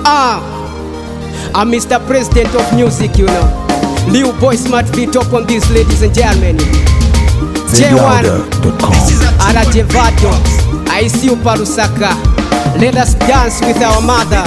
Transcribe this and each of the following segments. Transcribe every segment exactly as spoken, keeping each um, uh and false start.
Ah, I'm Mister President of music, you know. Lil Boy Smart beat up on these, ladies and gentlemen. J one, Arajevado, I see you Parusaka. Let us dance with our mother.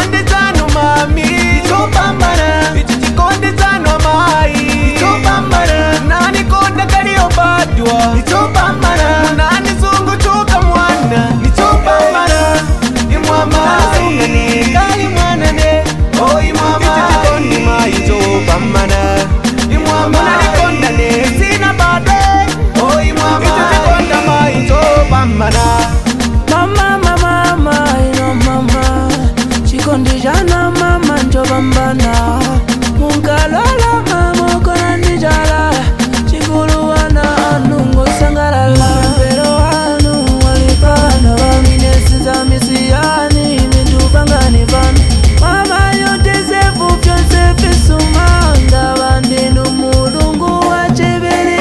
Mama, mama, mama, ino mama, chikondijana mama njobambana, munkalola mama kona nijala, chikuluwana anungo sangalala, pero anu walipana wamine sinza misiyani, nindubangani vanu, mama yotesefu fyonsefi sumanga, bandinu mulungu wachibili.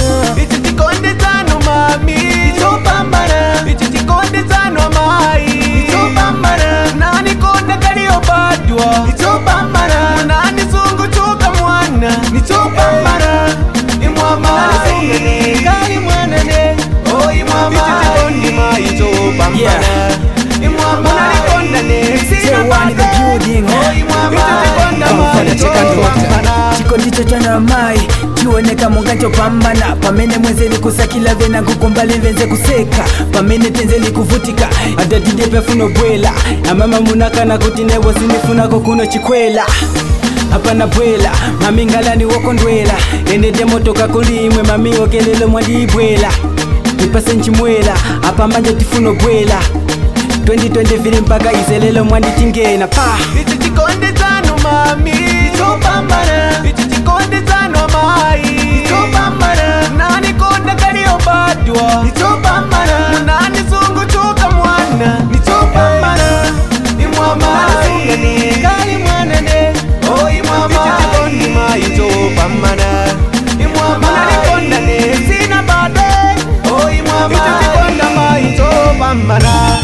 Chiko ndicho chana mai chioneka mungancho pambana pamene mwenzeli kusakila vena kukumbali venze kuseka pamene tenzeli kuvutika adatide pefuno bwela amama munakana kuti newo sinifunako kuno chikwela apana bwela mami ngalani wokondwela ene demotoka kulimwe mami okelelo mwandibwela ipase nchimwela apa manje tifuno bwela twenty twenty vili mpaka izelelo mwanditingena pa ichi chikonde tano mami itopambana ichi chikonde tano mai itopambana nani konda kaliobadwa itopambana nani zungu chuka mwana itopambana imwama ngani kali mwana ne oh imwama ichi chikonde mai itopambana imwama nani konda ne sina bade oh imwama ichi chikonde mai itopambana.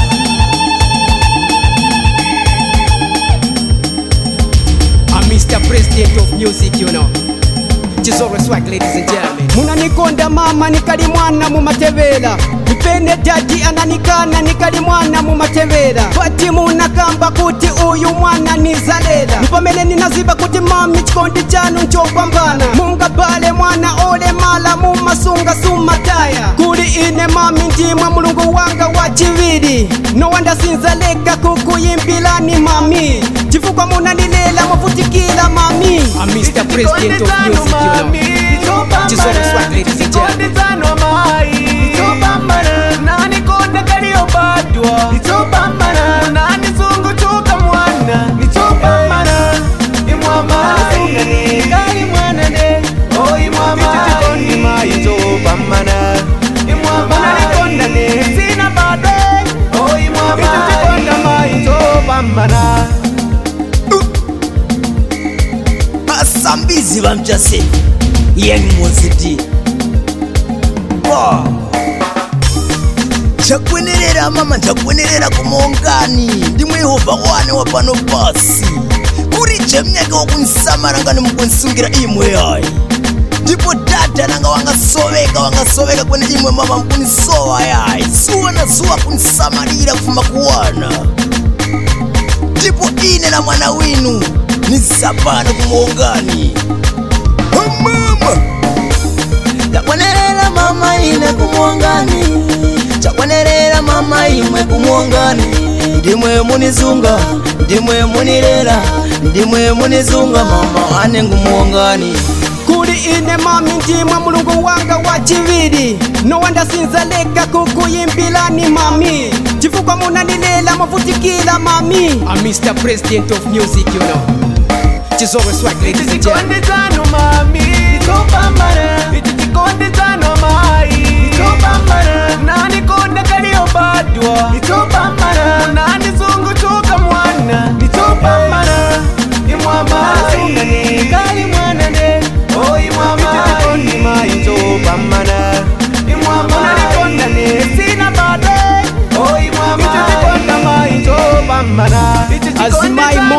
Mister President of music, you know. Chisoro swag, ladies and gentlemen. Munanikonda mama nikali mwana mumatevela. Nipende daddy ananikana nikali mwana mumatevela. Pati munakamba kuti uyu mwana nizalela. Nipamele ninaziba kuti mami chikondi chanu nchopambana. Munga bale mwana ole mala mumasunga sumataya. Kuli ine mami ndimwa mulungu wanga wachividi. No wanda sinzaleka kukuyimbilani mami. Chifukwa munanilela muvutikila mami. I'm Mister President of music, you know. Chisoro swag, ladies and gentlemen. Nani konda kaliobadwa itopambana nani zungu chuka mwana itopambana imwama ngani kali mwana ne oh imwama ichi chikondi mai itopambana imwama nani konda ne sina bade oh imwama ichi chikondi mai itopambana. Basambizi bamjase yeng muzidi wow. Chakwenerera mama chakwenerera kumongani ndimwe Yehova wane wapano pasi kuri chemnyaka wakunsamara ngani mukunsungira imwe yayi ndipo dada nanga wangasoveka wangasoveka kwene imwe mama mukunisowa yayi zuwa na zuwa kunsamarira kufuma kuwana ndipo ine na mwana winu nizapana kumongani oh, mama chakwenerera mama ine kumongani chakwenerera mama imwe kumongani ndimwe munizunga ndimwe munirera ndimwe munizunga mama ane kumongani kuli ine mami ndimwe mulungu wanga wachividi no wanda sinzaleka kukuyimbilani mami chifukwa munanilela muvutikila mami I'm Mister President of music, you know. Chisoro swag, ladies and gentlemen. Ichi chikonde tano mai itopambana nani konda kaliobadwa itopambana nani zungu chuka mwana itopambana imwama ngani kali mwana ne oh imwama ichi chikonde mai itopambana imwama nani konda ne sina bade oh imwama ichi chikonde mai itopambana As my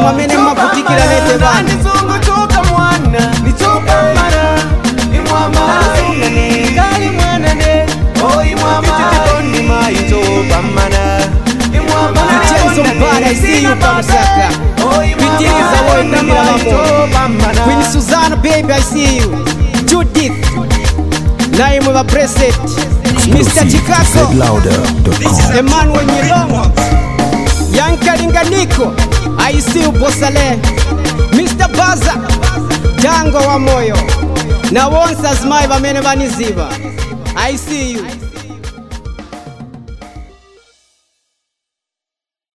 bamene mavutikira nete bana nizungutuka mwana nitopambana imwamai kali mwana ne oh imwamai mai topambana imwamai Jason Bada I see you pamusaka Pitiriza woy kugira mamo Queen Susanna baby I see you Judith Naimwe wa Preset Mister Chicago Emmanuel Nyilongo Yankalinga Niko I see you Bosale Mister Baza Jango wa moyo Na wonsa smai bamene baniziba I see you